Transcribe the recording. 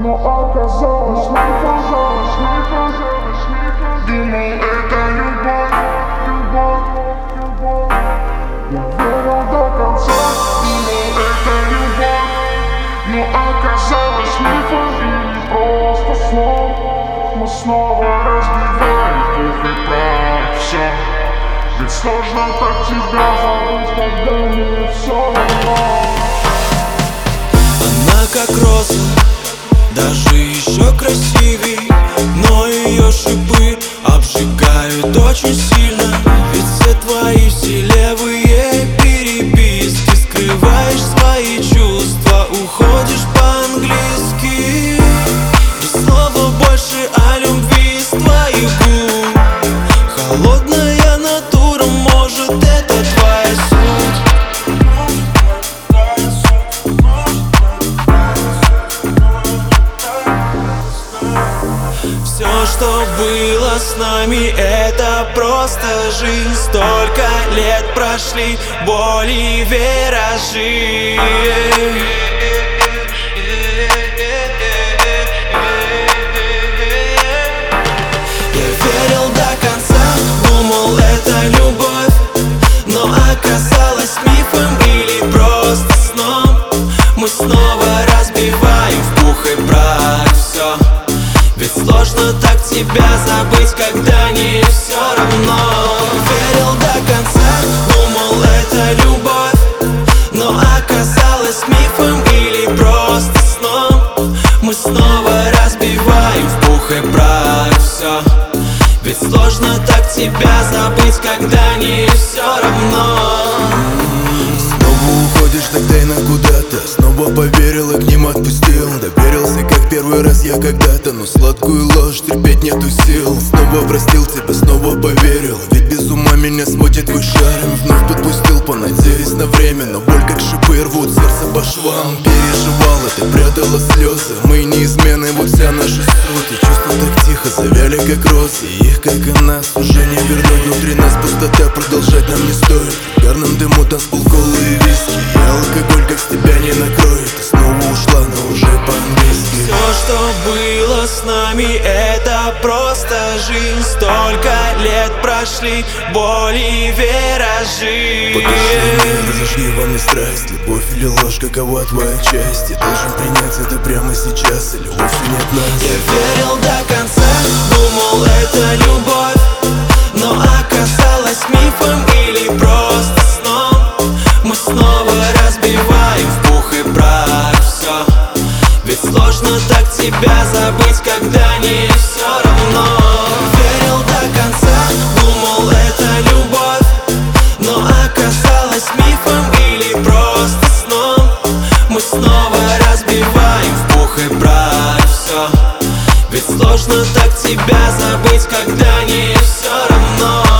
но оказалось не казалось. Думал, это любовь. Я верил до конца, думал, это любовь, но оказалось мифом или просто сном. Мы снова разбиваем пух и прах, все. Ведь сложно так тебя забыть, когда мне все равно. Она как роза, даже еще красивей, но ее шипы обжигают очень сильно. Ведь все твои левые переписки, скрываешь свои чувства, уходишь по-английски. Ни слова больше о любви с твоих губ. Холодная натура, может, это твоя суть. Все, что было с нами, это просто жизнь. Столько лет прошли, боли и виражи. Я верил до конца, думал, это любовь, но оказалось мифом или просто сном. Мы снова разбиваем в пух и прах все. Ведь сложно так тебя забыть, когда не все равно. Верил до конца, думал, это любовь, но оказалось мифом или просто сном. Мы снова разбиваем в пух и прах все. Ведь сложно так тебя забыть, когда не все равно. Снова уходишь так тайно куда-то, снова поверил и к ним отпустил. Доверился, как первый раз я когда-то, но сладкую ложь терпеть нету сил. Снова простил тебя, снова поверил, ведь без ума меня сводит твой шарм. Вновь подпустил, понадеясь на время, но боль как шипы рвут сердце по швам. Переживал, ты прятала слезы, мы неизменны, вот вся наша суть. И чувства так тихо завяли, как розы, их, как и нас, уже не вернуть. Внутри нас пустота, продолжать нам не стоит. В гарном дыму танцпол, колы и виски, и алкоголь как с тебя не накроет. Ты снова ушла, но уже по-английски. Все, что было с нами, это просто жизнь. Столько лет прошли, боли и виражи. Разожги во мне страсть, любовь или ложь, какова твоя часть? Я должен принять это прямо сейчас, или вовсе нет нас? Я верил до конца, думал, это любовь, но оказалось мифом или просто сном. Мы снова разбиваем в пух и прах все. Ведь сложно так тебя забыть, когда не все равно. Верил до конца, думал, это любовь, но оказалось мифом или просто сном. Мы снова разбиваем в пух и прах все. Ведь сложно так тебя забыть, когда не все равно.